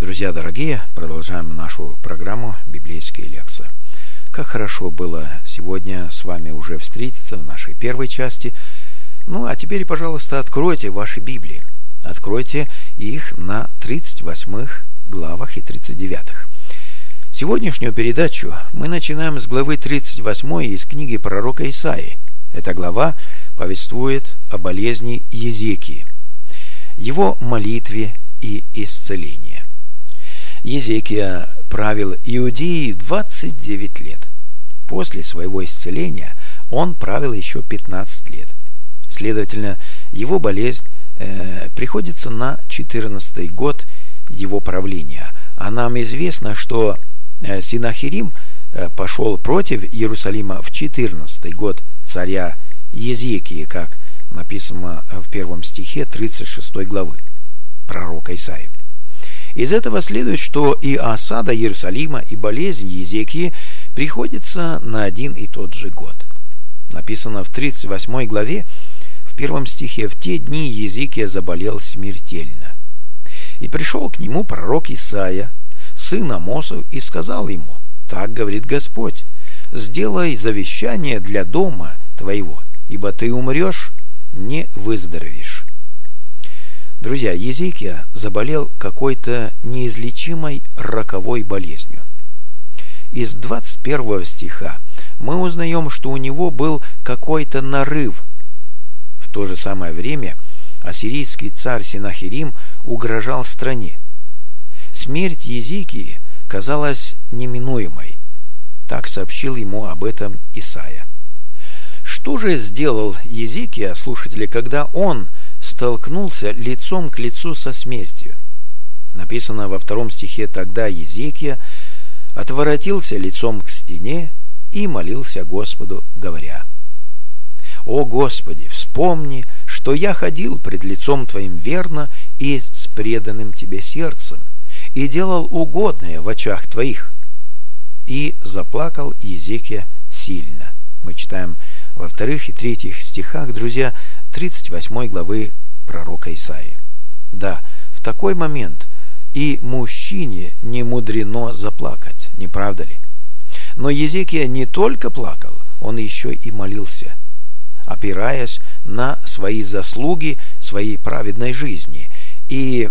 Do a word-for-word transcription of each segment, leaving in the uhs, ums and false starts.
Друзья дорогие, продолжаем нашу программу «Библейские лекции». Как хорошо было сегодня с вами уже встретиться в нашей первой части. Ну, а теперь, пожалуйста, откройте ваши Библии. Откройте их на тридцать восьмых главах и тридцать девятых. Сегодняшнюю передачу мы начинаем с главы тридцать восьмой из книги пророка Исаии. Эта глава повествует о болезни Езекии, его молитве и исцелении. Езекия правил Иудеей двадцать девять лет. После своего исцеления он правил еще пятнадцать лет. Следовательно, его болезнь э, приходится на четырнадцатый год его правления. А нам известно, что э, Синахирим э, пошел против Иерусалима в четырнадцатый год царя Езекии, как написано в первом стихе тридцать шестой главы пророка Исаии. Из этого следует, что и осада Иерусалима, и болезнь Езекии приходится на один и тот же год. Написано в тридцать восьмой главе, в первом стихе: «В те дни Езекия заболел смертельно. И пришел к нему пророк Исаия, сын Амосов, и сказал ему: так говорит Господь, сделай завещание для дома твоего, ибо ты умрешь, не выздоровеешь». Друзья, Езекия заболел какой-то неизлечимой роковой болезнью. Из двадцать первого стиха мы узнаем, что у него был какой-то нарыв. В то же самое время ассирийский царь Синахирим угрожал стране. Смерть Езекии казалась неминуемой. Так сообщил ему об этом Исаия. Что же сделал Езекия, слушатели, когда он столкнулся лицом к лицу со смертью? Написано во втором стихе: «Тогда Езекия отворотился лицом к стене и молился Господу, говоря: О Господи, вспомни, что я ходил пред лицом Твоим верно и с преданным Тебе сердцем, и делал угодное в очах Твоих». И заплакал Езекия сильно. Мы читаем во вторых и третьих стихах, друзья, тридцать восьмой главы пророка Исаии. Да, в такой момент и мужчине не мудрено заплакать, не правда ли? Но Езекия не только плакал, он еще и молился, опираясь на свои заслуги своей праведной жизни. И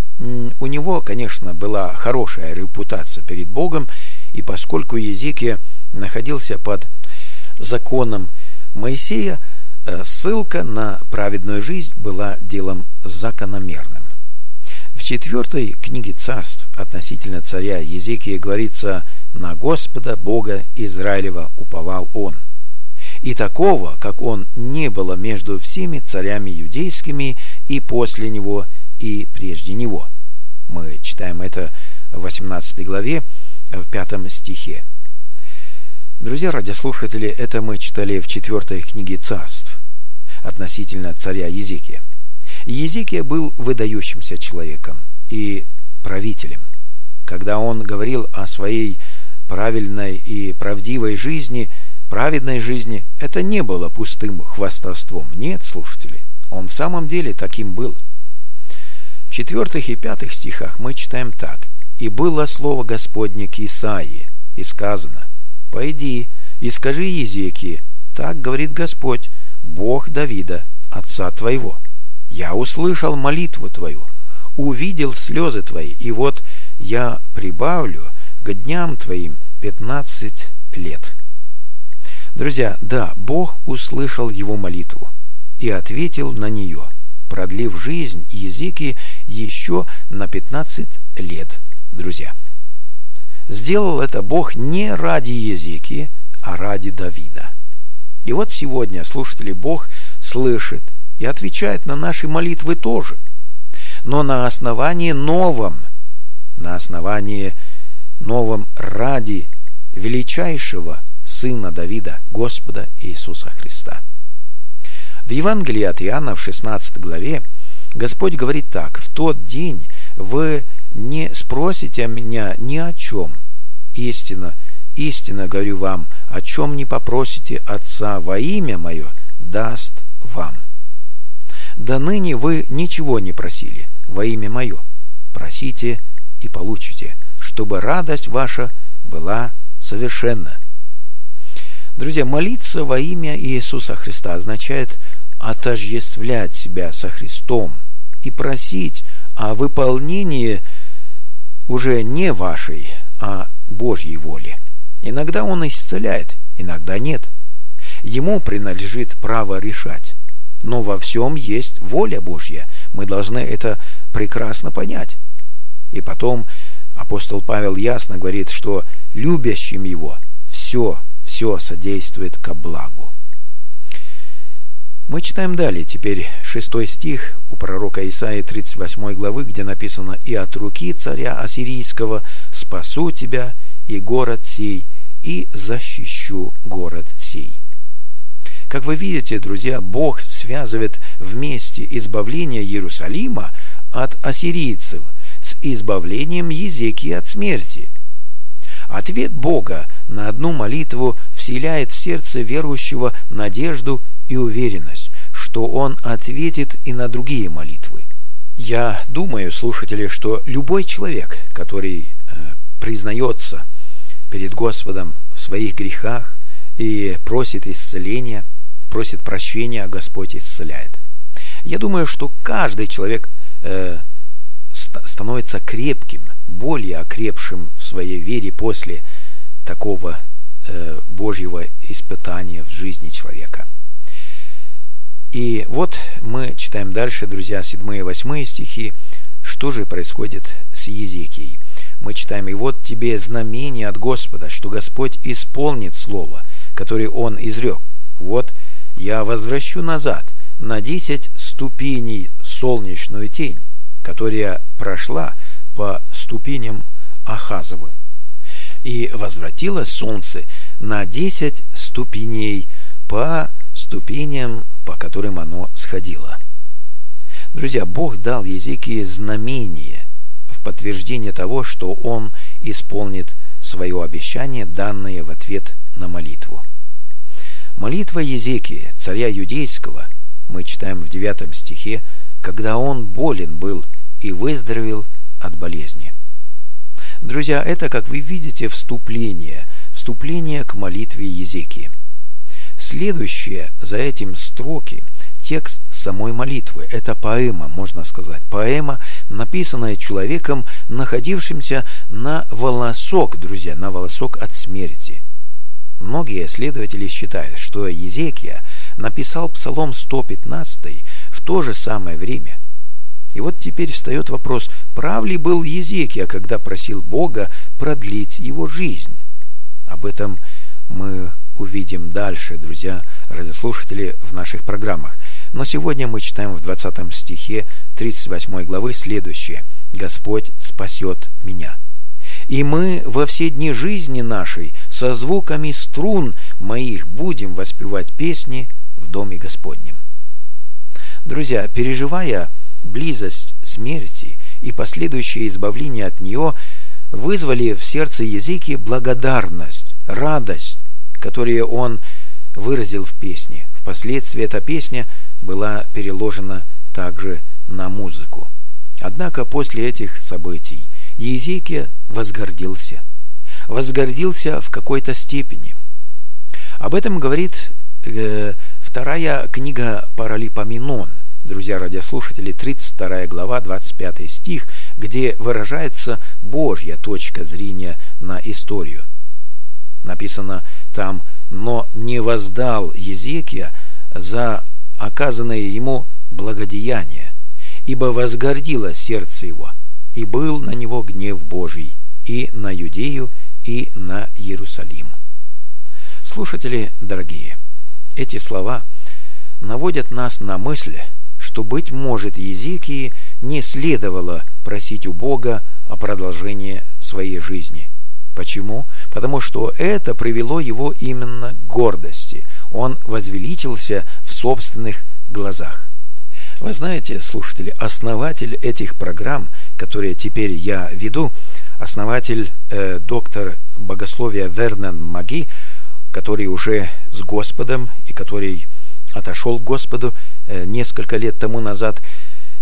у него, конечно, была хорошая репутация перед Богом, и поскольку Езекия находился под законом Моисея, ссылка на праведную жизнь была делом закономерным. В четвертой книге царств относительно царя Езекии говорится: «На Господа Бога Израилева уповал он. И такого, как он, не было между всеми царями юдейскими и после него, и прежде него». Мы читаем это в восемнадцатой главе, в пятом стихе. Друзья радиослушатели, это мы читали в четвертой книге царств относительно царя Езекия. Езекия был выдающимся человеком и правителем. Когда он говорил о своей правильной и правдивой жизни, праведной жизни, это не было пустым хвастовством. Нет, слушатели, он в самом деле таким был. В четвертых и пятых стихах мы читаем так: «И было слово Господне к Исаии, и сказано: пойди и скажи Езекии, так говорит Господь, Бог Давида, отца твоего. Я услышал молитву твою, увидел слезы твои, и вот я прибавлю к дням твоим пятнадцать лет». Друзья, да, Бог услышал его молитву и ответил на нее, продлив жизнь Езекии еще на пятнадцать лет, друзья. Сделал это Бог не ради Езекии, а ради Давида. И вот сегодня, слушатели, Бог слышит и отвечает на наши молитвы тоже, но на основании новом, на основании новом ради величайшего Сына Давида, Господа Иисуса Христа. В Евангелии от Иоанна в шестнадцатой главе Господь говорит так: «В тот день вы не спросите меня ни о чем. Истинно, истинно говорю вам, о чем не попросите Отца во имя Мое, даст вам. До ныне вы ничего не просили во имя Мое. Просите, и получите, чтобы радость ваша была совершенна». Друзья, молиться во имя Иисуса Христа означает отождествлять себя со Христом и просить о выполнении уже не вашей, а Божьей воли. Иногда Он исцеляет, иногда нет. Ему принадлежит право решать. Но во всем есть воля Божья. Мы должны это прекрасно понять. И потом апостол Павел ясно говорит, что любящим Его все, все содействует ко благу. Мы читаем далее, теперь шестой стих у пророка Исаии тридцать восьмой главы, где написано: «И от руки царя ассирийского спасу тебя, и город сей, и защищу город сей». Как вы видите, друзья, Бог связывает вместе избавление Иерусалима от ассирийцев с избавлением Езекии от смерти. Ответ Бога на одну молитву вселяет в сердце верующего надежду и уверенность, что Он ответит и на другие молитвы. Я думаю, слушатели, что любой человек, который э, признается перед Господом в своих грехах и просит исцеления, просит прощения, а Господь исцеляет. Я думаю, что каждый человек э, ст- становится крепким, более окрепшим в своей вере после такого э, Божьего испытания в жизни человека. И вот мы читаем дальше, друзья, седьмые и восьмые стихи. Что же происходит с Езекией? Мы читаем: «И вот тебе знамение от Господа, что Господь исполнит слово, которое Он изрек. Вот я возвращу назад на десять ступеней солнечную тень, которая прошла по ступеням Ахазовым. И возвратилось солнце на десять ступеней по ступеням, по которым оно сходило». Друзья, Бог дал Езекии знамение в подтверждение того, что Он исполнит свое обещание, данное в ответ на молитву. Молитва Езекии, царя Юдейского, мы читаем в девятом стихе, когда он болен был и выздоровел от болезни. Друзья, это, как вы видите, вступление, вступление к молитве Езекии. Следующие за этим строки – текст самой молитвы. Это поэма, можно сказать. Поэма, написанная человеком, находившимся на волосок, друзья, на волосок от смерти. Многие исследователи считают, что Езекия написал Псалом сто пятнадцать в то же самое время. И вот теперь встает вопрос, прав ли был Езекия, когда просил Бога продлить его жизнь? Об этом мы увидим дальше, друзья, радиослушатели, в наших программах. Но сегодня мы читаем в двадцатом стихе тридцать восьмой главы следующее: «Господь спасет меня. И мы во все дни жизни нашей со звуками струн моих будем воспевать песни в доме Господнем». Друзья, переживая близость смерти и последующее избавление от нее, вызвали в сердце Езекии благодарность, радость, которую он выразил в песне. Впоследствии эта песня была переложена также на музыку. Однако после этих событий Езекия возгордился. Возгордился в какой-то степени. Об этом говорит э, вторая книга Паралипоменон, друзья радиослушатели, тридцать вторая глава, двадцать пятый стих, где выражается Божья точка зрения на историю. Написано там: «Но не воздал Езекия за оказанное ему благодеяние, ибо возгордило сердце его, и был на него гнев Божий и на Юдею, и на Иерусалим». Слушатели дорогие, эти слова наводят нас на мысль, что, быть может, Езекии не следовало просить у Бога о продолжении своей жизни. Почему? Потому что это привело его именно к гордости. Он возвеличился в собственных глазах. Вы знаете, слушатели, основатель этих программ, которые теперь я веду, основатель э, доктор богословия Вернон Маги, который уже с Господом и который отошел к Господу э, несколько лет тому назад,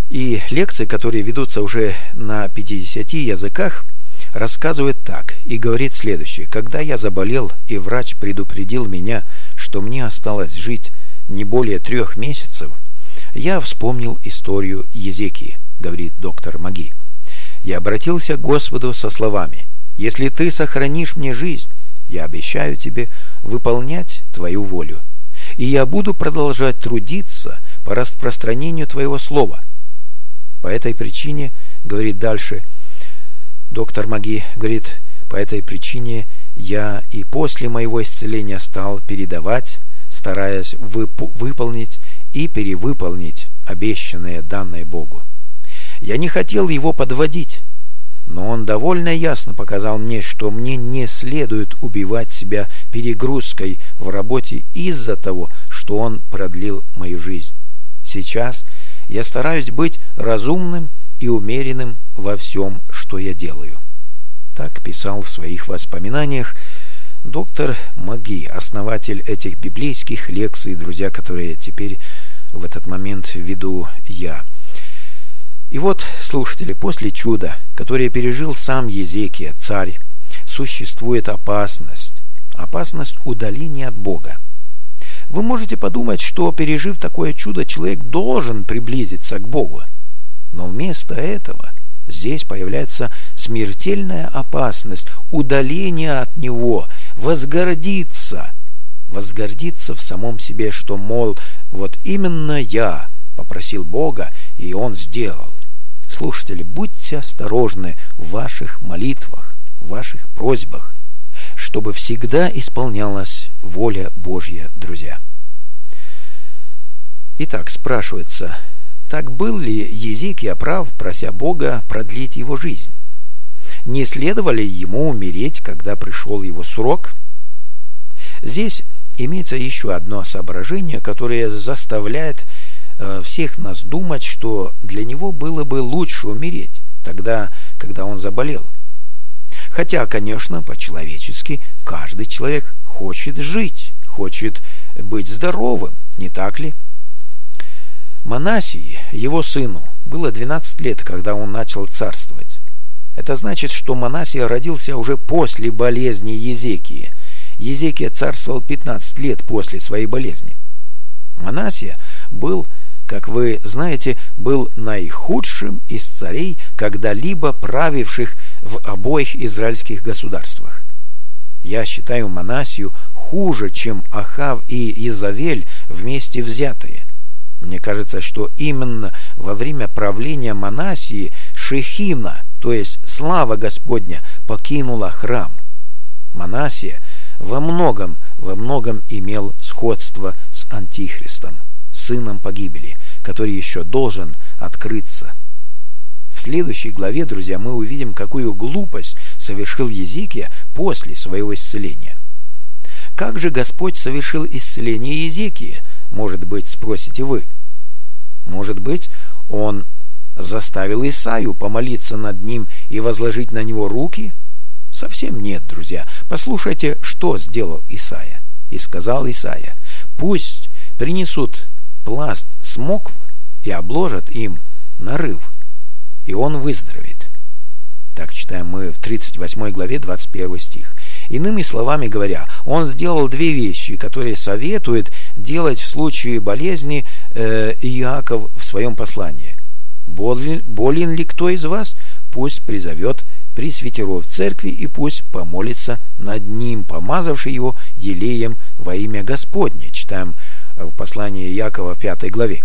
И лекции, которые ведутся уже на пятидесяти языках, рассказывает так и говорит следующее. Когда я заболел, и врач предупредил меня, что мне осталось жить не более трех месяцев, я вспомнил историю Езекии, говорит доктор Маги. Я обратился к Господу со словами: «Если ты сохранишь мне жизнь, я обещаю тебе выполнять твою волю, и я буду продолжать трудиться по распространению твоего слова». По этой причине, говорит дальше доктор Маги, говорит, по этой причине я и после моего исцеления стал передавать, стараясь вып- выполнить и перевыполнить обещанное данное Богу. Я не хотел его подводить, но он довольно ясно показал мне, что мне не следует убивать себя перегрузкой в работе из-за того, что он продлил мою жизнь. Сейчас я стараюсь быть разумным и умеренным во всем, что я делаю. Так писал в своих воспоминаниях доктор Маги, основатель этих библейских лекций, друзья, которые теперь в этот момент веду я. И вот, слушатели, после чуда, которое пережил сам Езекия, царь, существует опасность, опасность удаления от Бога. Вы можете подумать, что, пережив такое чудо, человек должен приблизиться к Богу. Но вместо этого здесь появляется смертельная опасность удаления от Него, возгордиться, возгордиться в самом себе, что, мол, вот именно я попросил Бога, и Он сделал. Слушатели, будьте осторожны в ваших молитвах, в ваших просьбах, чтобы всегда исполнялась воля Божья, друзья. Итак, спрашивается, так был ли Езекия прав, прося Бога продлить его жизнь? Не следовало ли ему умереть, когда пришел его срок? Здесь имеется еще одно соображение, которое заставляет э, всех нас думать, что для него было бы лучше умереть тогда, когда он заболел. Хотя, конечно, по-человечески каждый человек хочет жить, хочет быть здоровым, не так ли? Манасии, его сыну, было двенадцать лет, когда он начал царствовать. Это значит, что Манасия родился уже после болезни Езекии. Езекия царствовал пятнадцать лет после своей болезни. Манасия был, как вы знаете, был наихудшим из царей, когда-либо правивших в обоих израильских государствах. Я считаю Манасию хуже, чем Ахав и Иезавель вместе взятые. Мне кажется, что именно во время правления Манасии Шехина, то есть слава Господня, покинула храм. Манасия во многом, во многом имел сходство с Антихристом, сыном погибели, который еще должен открыться. В следующей главе, друзья, мы увидим, какую глупость совершил Езекия после своего исцеления. Как же Господь совершил исцеление Езекии? Может быть, спросите вы. Может быть, Он заставил Исаию помолиться над ним и возложить на него руки? Совсем нет, друзья. Послушайте, что сделал Исаия. И сказал Исаия: «Пусть принесут пласт смокв и обложат им нарыв, и он выздоровеет». Так читаем мы в тридцать восьмой главе, двадцать первый стих. Иными словами говоря, он сделал две вещи, которые советует делать в случае болезни э, Иаков в своем послании. Болен, болен ли кто из вас? Пусть призовет пресвитеров церкви и пусть помолится над ним, помазавший его елеем во имя Господне. Читаем в послании Иакова пятой главе.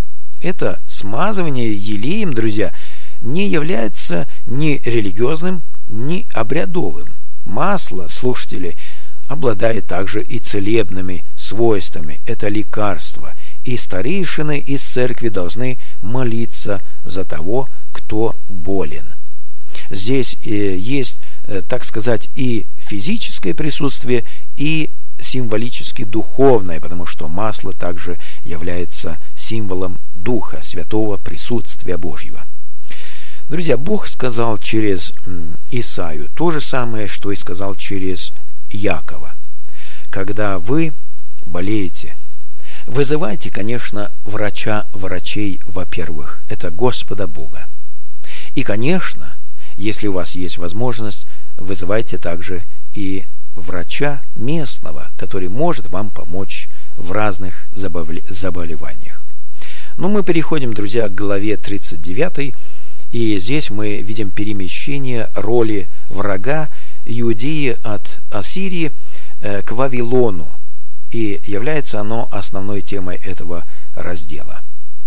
Это смазывание елеем, друзья, не является ни религиозным, ни обрядовым. Масло, слушатели, обладает также и целебными свойствами. Это лекарство. И старейшины из церкви должны молиться за того, кто болен. Здесь э, есть, э, так сказать, и физическое присутствие, и символически духовное, потому что масло также является символом Духа Святого, присутствия Божьего. Друзья, Бог сказал через Исаию то же самое, что и сказал через Иакова. Когда вы болеете, Вызывайте, конечно, врача врачей, во-первых, это Господа Бога. И, конечно, если у вас есть возможность, вызывайте также и врача местного, который может вам помочь в разных заболеваниях. Но мы переходим, друзья, к главе тридцать девятой, и здесь мы видим перемещение роли врага Иудеи от Ассирии к Вавилону, и является оно основной темой этого раздела.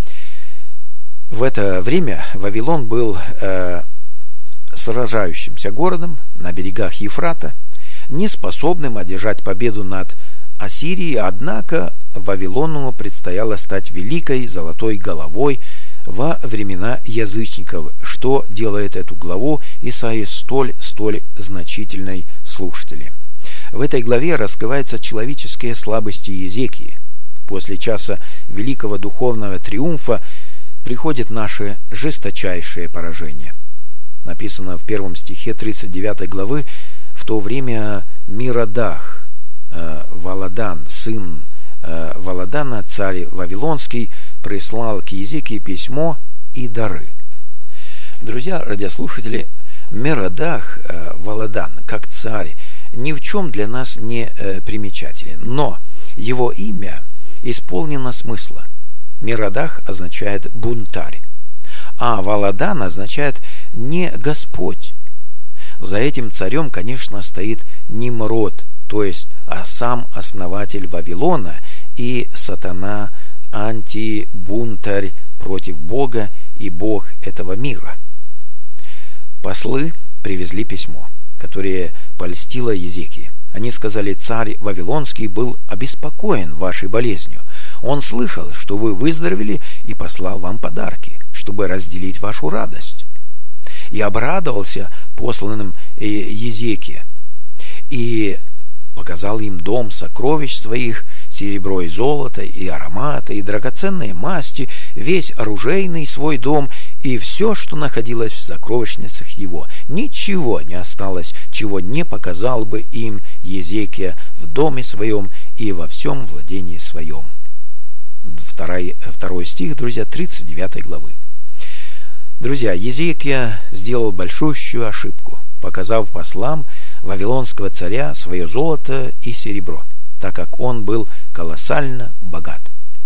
В это время Вавилон был э, сражающимся городом на берегах Ефрата, не способным одержать победу над Ассирией, однако Вавилону предстояло стать великой золотой головой во времена язычников, что делает эту главу Исаии столь, столь значительной, слушатели. В этой главе раскрываются человеческие слабости Иезекии. После часа великого духовного триумфа приходит наше жесточайшее поражение. Написано в первом стихе тридцать девятой главы: «В то время Мирадах, э, Валадан, сын э, Валадана, царь Вавилонский, прислал к Иезекии письмо и дары». Друзья, радиослушатели, Мирадах, э, Валадан, как царь, ни в чем для нас не э, примечателен, но его имя исполнено смысла. Мирадах означает бунтарь, а Валадан означает не Господь. За этим царем, конечно, стоит Нимрод, то есть а сам основатель Вавилона и сатана, антибунтарь против Бога и Бог этого мира. Послы привезли письмо, которое польстило Иезекии. Они сказали: «Царь Вавилонский был обеспокоен вашей болезнью. Он слышал, что вы выздоровели, и послал вам подарки, чтобы разделить вашу радость». И обрадовался посланным Иезекия, и показал им дом сокровищ своих, серебро и золото, и ароматы, и драгоценные масти, весь оружейный свой дом, и все, что находилось в сокровищницах его. Ничего не осталось, чего не показал бы им Иезекия в доме своем и во всем владении своем. Второй, второй стих, друзья, тридцать девятой главы. Друзья, Иезекия сделал большущую ошибку, показав послам вавилонского царя свое золото и серебро, так как он был колоссально богат.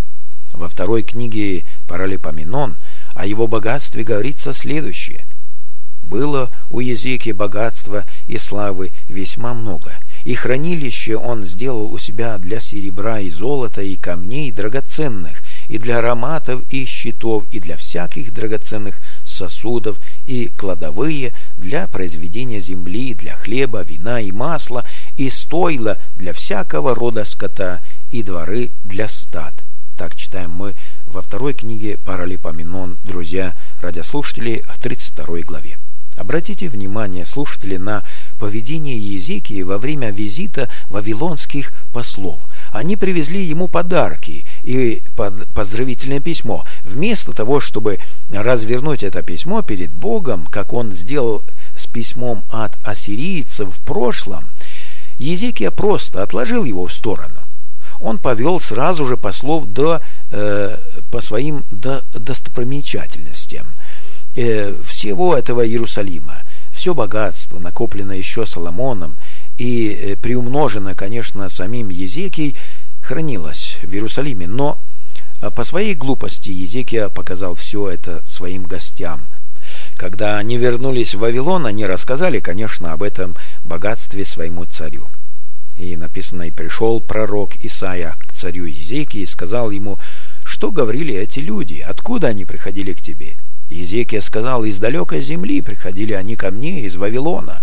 Во второй книге Паралипоменон о его богатстве говорится следующее: «Было у Иезекии богатства и славы весьма много, и хранилище он сделал у себя для серебра и золота и камней драгоценных, и для ароматов и щитов, и для всяких драгоценных сосудов, и кладовые для произведения земли, для хлеба, вина и масла, и стойла для всякого рода скота, и дворы для стад». Так читаем мы во второй книге Паралипоменон, друзья, радиослушатели, в тридцать второй главе. Обратите внимание, слушатели, на поведение Иезекии во время визита вавилонских послов. Они привезли ему подарки и поздравительное письмо. Вместо того, чтобы развернуть это письмо перед Богом, как он сделал с письмом от ассирийцев в прошлом, Иезекия просто отложил его в сторону. Он повел сразу же послов до, э, по своим до, достопримечательностям э, всего этого Иерусалима. Все богатство, накопленное еще Соломоном и э, приумножено, конечно, самим Иезекией, хранилось в Иерусалиме. Но э, по своей глупости Иезекия показал все это своим гостям. Когда они вернулись в Вавилон, они рассказали, конечно, об этом богатстве своему царю. И написано: «И пришел пророк Исаия к царю Иезекии и сказал ему: что говорили эти люди? Откуда они приходили к тебе?» Иезекия сказал: «Из далекой земли приходили они ко мне, из Вавилона».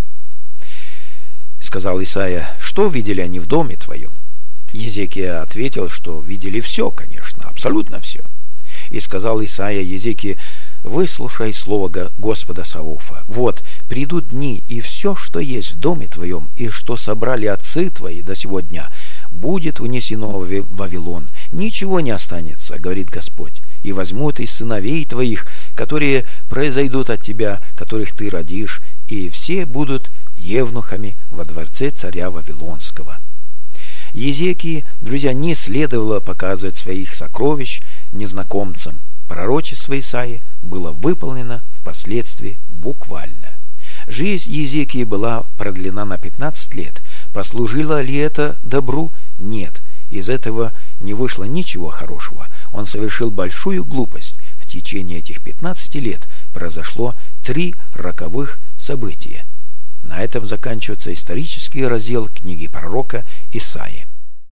Сказал Исаия: «Что видели они в доме твоем?» Иезекия ответил, что видели все, конечно, абсолютно все. И сказал Исаия Иезекии: «Выслушай слово Господа Саваофа. Вот, придут дни, и все, что есть в доме твоем, и что собрали отцы твои до сего дня, будет унесено в Вавилон. Ничего не останется, говорит Господь, и возьмут из сыновей твоих, которые произойдут от тебя, которых ты родишь, и все будут евнухами во дворце царя Вавилонского». Езекии, друзья, не следовало показывать своих сокровищ незнакомцам. Пророчество Исаии было выполнено впоследствии буквально. Жизнь Езекии была продлена на пятнадцать лет. Послужило ли это добру? Нет. Из этого не вышло ничего хорошего. Он совершил большую глупость. В течение этих пятнадцати лет произошло три роковых события. На этом заканчивается исторический раздел книги пророка Исаии.